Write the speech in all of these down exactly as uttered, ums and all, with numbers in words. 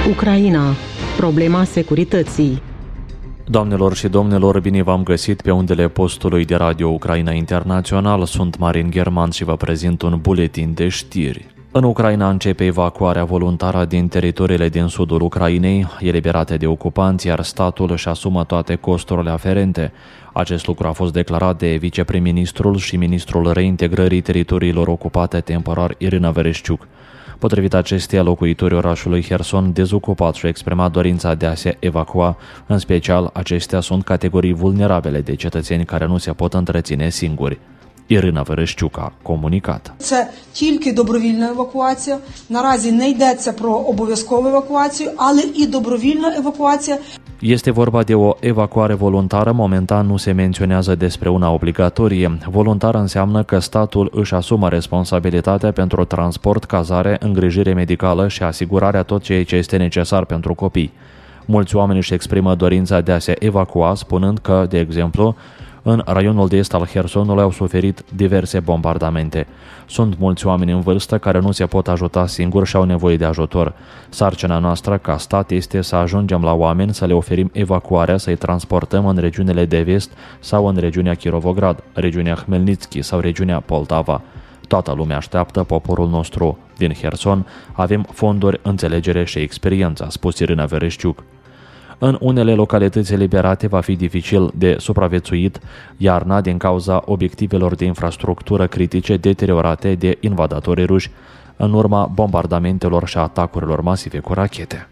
Ucraina. Problema securității. Doamnelor și domnilor, bine v-am găsit pe undele postului de radio Ucraina Internațional. Sunt Marin German și vă prezint un buletin de știri. În Ucraina începe evacuarea voluntară din teritoriile din sudul Ucrainei, eliberate de ocupanți, iar statul își asumă toate costurile aferente. Acest lucru a fost declarat de viceprim-ministrul și ministrul reintegrării teritoriilor ocupate temporar Irina Vereshchuk. Potrivit acesteia, locuitorii orașului Herson dezocupat și-au exprimat dorința de a se evacua, în special acestea sunt categorii vulnerabile de cetățeni care nu se pot întreține singuri. Ірина Верещук comunicat. Це тільки добровільна евакуація. Наразі не йдеться про обов'язкову евакуацію, але і добровільна евакуація. Este vorba de o evacuare voluntară, momentan nu se menționează despre una obligatorie. Voluntară înseamnă că statul își asumă responsabilitatea pentru transport, cazare, îngrijire medicală și asigurarea tot ceea ce este necesar pentru copii. Mulți oameni își exprimă dorința de a se evacua, spunând că, de exemplu, în raionul de est al Hersonului au suferit diverse bombardamente. Sunt mulți oameni în vârstă care nu se pot ajuta singuri și au nevoie de ajutor. Sarcina noastră ca stat este să ajungem la oameni, să le oferim evacuarea, să-i transportăm în regiunile de vest sau în regiunea Kirovograd, regiunea Hmelnitski sau regiunea Poltava. Toată lumea așteaptă poporul nostru din Herson. Avem fonduri, înțelegere și experiență, a spus Irina Vereshchuk. În unele localități eliberate va fi dificil de supraviețuit iarna din cauza obiectivelor de infrastructură critice deteriorate de invadatorii ruși în urma bombardamentelor și atacurilor masive cu rachete.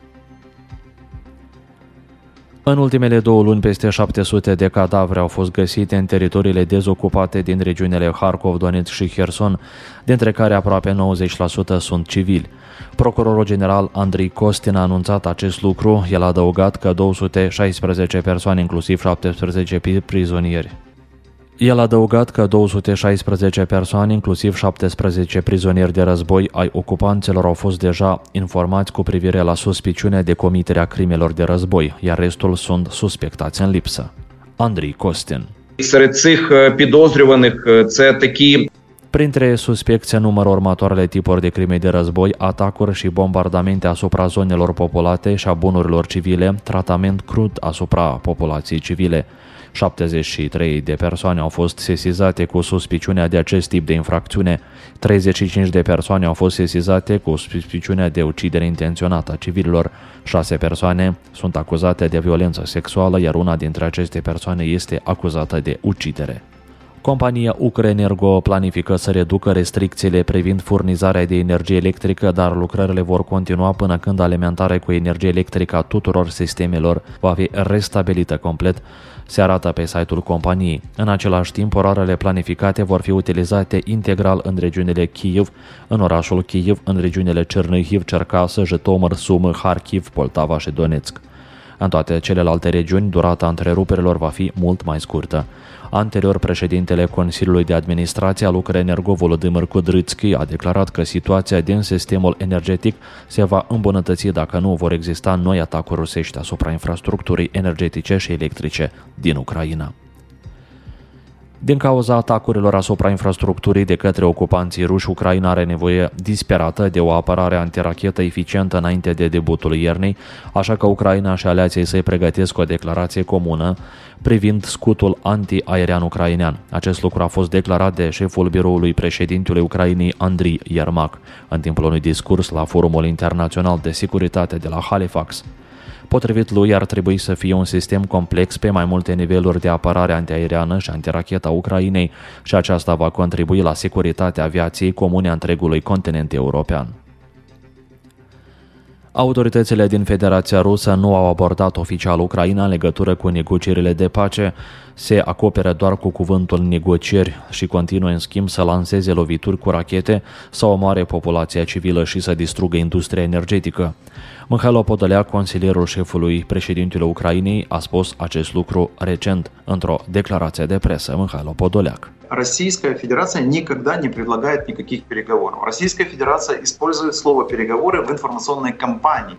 În ultimele două luni, peste șapte sute de cadavre au fost găsite în teritoriile dezocupate din regiunile Harkov, Donetsk și Herson, dintre care aproape nouăzeci la sută sunt civili. Procurorul general Andrei Kostin a anunțat acest lucru. El a adăugat că două sute șaisprezece persoane, inclusiv șaptesprezece prizonieri. El a adăugat că două sute șaisprezece persoane, inclusiv șaptesprezece prizonieri de război ai ocupanților, au fost deja informați cu privire la suspiciune de comiterea crimelor de război, iar restul sunt suspectați în lipsă. Andrei Kostin. Серед цих підозрюваних це такі Printre suspecți se numără următoarele tipuri de crime de război: atacuri și bombardamente asupra zonelor populate și a bunurilor civile, tratament crud asupra populației civile. șaptezeci și trei de persoane au fost sesizate cu suspiciunea de acest tip de infracțiune, treizeci și cinci de persoane au fost sesizate cu suspiciunea de ucidere intenționată a civililor, șase persoane sunt acuzate de violență sexuală, iar una dintre aceste persoane este acuzată de ucidere. Compania Ukrenergo planifică să reducă restricțiile privind furnizarea de energie electrică, dar lucrările vor continua până când alimentarea cu energie electrică a tuturor sistemelor va fi restabilită complet, se arată pe site-ul companiei. În același timp, orarele planificate vor fi utilizate integral în regiunile Kyiv, în orașul Kyiv, în regiunile Chernihiv, Cercasă, Jitomir, Sumă, Harkiv, Poltava și Donetsk. În toate celelalte regiuni, durata întreruperilor va fi mult mai scurtă. Anterior, președintele Consiliului de Administrație al Ukrenergo, Volodymyr Kudrytsky, a declarat că situația din sistemul energetic se va îmbunătăți dacă nu vor exista noi atacuri rusești asupra infrastructurii energetice și electrice din Ucraina. Din cauza atacurilor asupra infrastructurii de către ocupanții ruși, Ucraina are nevoie disperată de o apărare antirachetă eficientă înainte de debutul iernii, așa că Ucraina și aliații săi pregătesc o declarație comună privind scutul anti-aerian ucrainean. Acest lucru a fost declarat de șeful biroului președintelui Ucrainei, Andriy Yermak, în timpul unui discurs la Forumul Internațional de Securitate de la Halifax. Potrivit lui, ar trebui să fie un sistem complex pe mai multe niveluri de apărare antiaeriană și antirachetă a Ucrainei și aceasta va contribui la securitatea aviației comune a întregului continent european. Autoritățile din Federația Rusă nu au abordat oficial Ucraina în legătură cu negocierile de pace, se acoperă doar cu cuvântul negocieri și continuă în schimb să lanseze lovituri cu rachete, să omoare populația civilă și să distrugă industria energetică. Mihailo Podolyak, consilierul șefului președintelui Ucrainei, a spus acest lucru recent într-o declarație de presă. Mihailo Podolyak. Российская Федерация никогда не предлагает никаких переговоров. Российская Федерация использует слово «переговоры» в информационной кампании.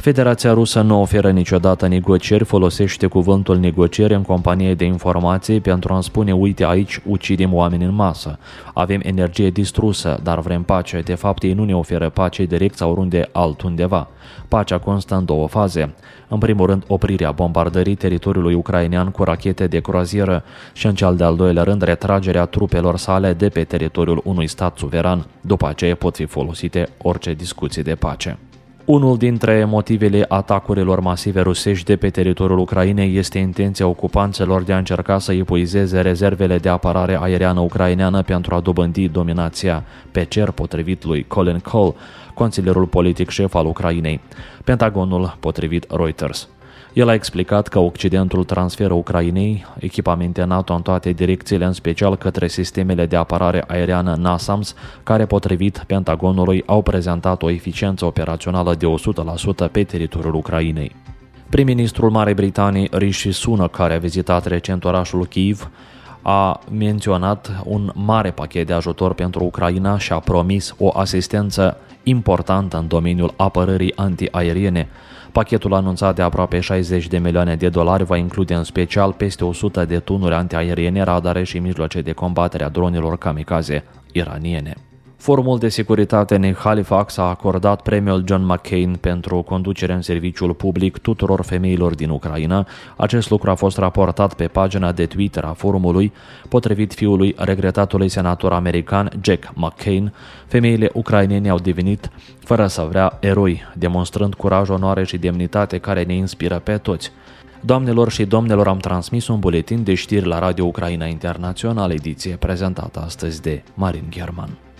Federația Rusă nu oferă niciodată negocieri, folosește cuvântul negocieri în companie de informații pentru a spune uite aici ucidem oameni în masă. Avem energie distrusă, dar vrem pace. De fapt ei nu ne oferă pace direct sau oriunde altundeva. Pacea constă în două faze. În primul rând oprirea bombardării teritoriului ucrainean cu rachete de croazieră și în cel de-al doilea rând retragerea trupelor sale de pe teritoriul unui stat suveran. După aceea pot fi folosite orice discuții de pace. Unul dintre motivele atacurilor masive rusești de pe teritoriul Ucrainei este intenția ocupanților de a încerca să epuizeze rezervele de apărare aeriană ucraineană pentru a dobândi dominația pe cer, potrivit lui Colin Cole, consilierul politic șef al Ucrainei. Pentagonul, potrivit Reuters. El a explicat că Occidentul transferă Ucrainei echipamente NATO în toate direcțiile, în special către sistemele de apărare aeriană NASAMS, care, potrivit Pentagonului, au prezentat o eficiență operațională de o sută la sută pe teritoriul Ucrainei. Prim-ministrul Marii Britanii, Rishi Sunak, care a vizitat recent orașul Kyiv, a menționat un mare pachet de ajutor pentru Ucraina și a promis o asistență importantă în domeniul apărării antiaeriene. Pachetul anunțat de aproape șaizeci de milioane de dolari va include în special peste o sută de tunuri antiaeriene, radare și mijloace de combatere a dronelor kamikaze iraniene. Forumul de securitate din Halifax a acordat premiul John McCain pentru conducere în serviciul public tuturor femeilor din Ucraina. Acest lucru a fost raportat pe pagina de Twitter a forumului. Potrivit fiului regretatului senator american Jack McCain, femeile ucrainene au devenit, fără să vrea, eroi, demonstrând curaj, onoare și demnitate care ne inspiră pe toți. Doamnelor și domnilor, am transmis un buletin de știri la Radio Ucraina Internațional, ediție prezentată astăzi de Marin German.